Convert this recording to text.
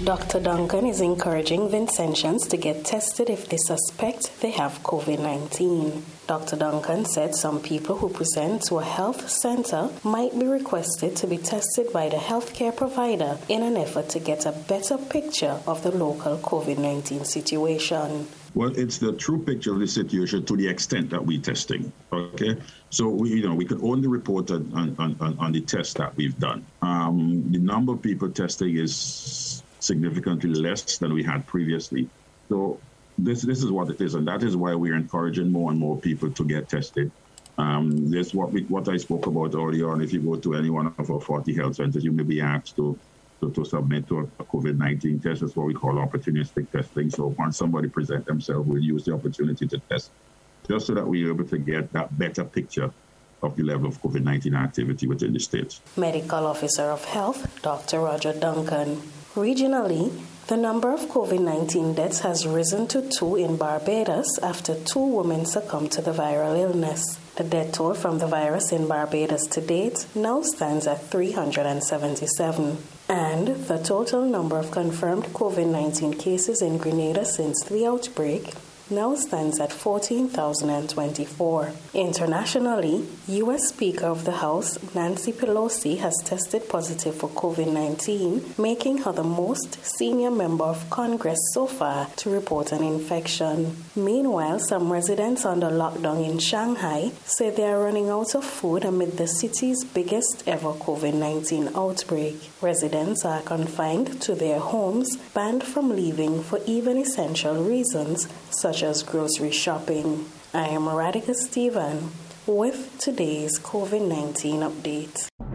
Dr. Duncan is encouraging Vincentians to get tested if they suspect they have COVID-19. Dr. Duncan said some people who present to a health center might be requested to be tested by the healthcare provider in an effort to get a better picture of the local COVID-19 situation. Well, it's the true picture of the situation to the extent that we're testing. Okay, so we could only report on the tests that we've done. The number of people testing is significantly less than we had previously. So this is what it is, and that is why we're encouraging more and more people to get tested. This what I spoke about earlier on. If you go to any one of our 40 health centers, you may be asked to submit to a COVID-19 test. That's what we call opportunistic testing. So once somebody presents themselves, we'll use the opportunity to test, just so that we're able to get that better picture of the level of COVID-19 activity within the state. Medical Officer of Health, Dr. Roger Duncan. Regionally, the number of COVID-19 deaths has risen to 2 in Barbados after 2 women succumbed to the viral illness. The death toll from the virus in Barbados to date now stands at 377. And the total number of confirmed COVID-19 cases in Grenada since the outbreak now stands at 14,024. Internationally, U.S. Speaker of the House Nancy Pelosi has tested positive for COVID-19, making her the most senior member of Congress so far to report an infection. Meanwhile, some residents under lockdown in Shanghai say they are running out of food amid the city's biggest ever COVID-19 outbreak. Residents are confined to their homes, banned from leaving for even essential reasons, such as grocery shopping. I am Radhika Stephen with today's COVID-19 update.